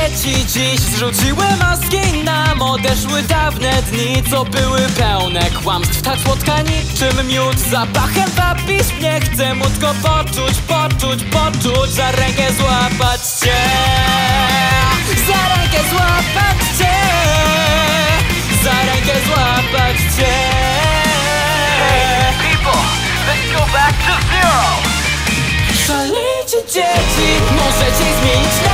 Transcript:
dzieci dziś zrzuciły maski nam. Odeszły dawne dni, co były pełne kłamstw. Tak słodka niczym miód, zapachem wapisz mnie. Chcę móc go poczuć, poczuć, poczuć. Za rękę złapać cię, za rękę złapać cię, za rękę złapać cię. Hey, people, let's go back to zero. Szalejcie dzieci, możecie zmienić